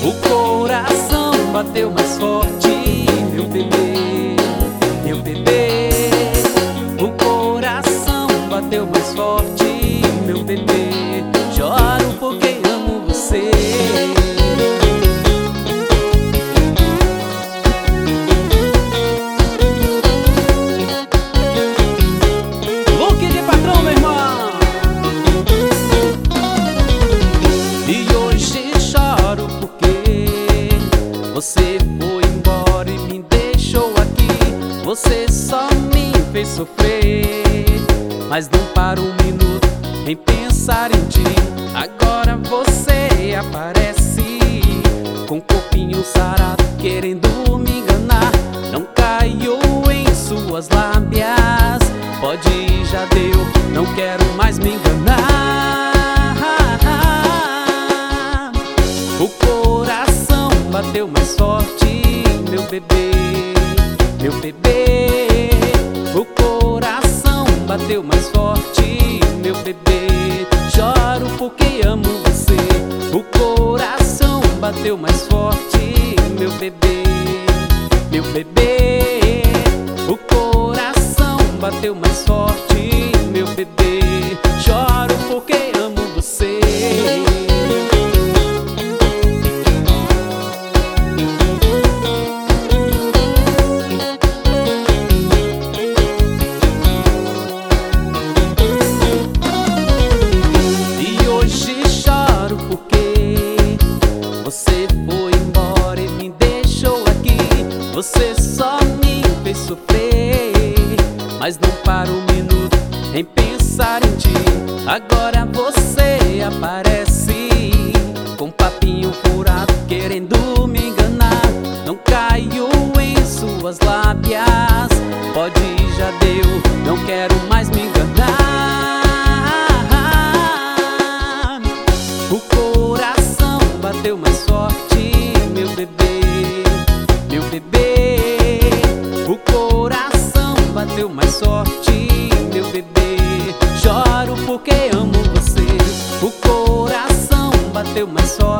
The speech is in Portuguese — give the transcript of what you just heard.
O coração bateu mais forte, meu bebê, meu bebê. O coração bateu mais forte, meu bebê. Choro porque amo você. Look de patrão, meu irmão. E hoje choro porque você foi embora e me deixou aqui. Você só me fez sofrer, mas não paro um minuto em pensar em ti. Agora você aparece com corpinho sarado, querendo me enganar. Não caio em suas lábias, pode ir, já deu, não quero mais me enganar. O coração bateu mais forte, meu bebê, meu bebê. O coração bateu mais forte, meu bebê. Choro porque amo você. O coração bateu mais forte, meu bebê, meu bebê. O coração bateu mais forte, meu bebê. Choro porque amo você. Você foi embora e me deixou aqui. Você só me fez sofrer, mas não paro um minuto em pensar em ti. Agora você aparece com papinho furado, querendo me enganar. Não caio em suas lábias, pode ir, já deu, não quero mais me enganar. O coração bateu mais forte, meu bebê, meu bebê. O coração bateu mais forte, meu bebê. Choro porque amo você. O coração bateu mais forte.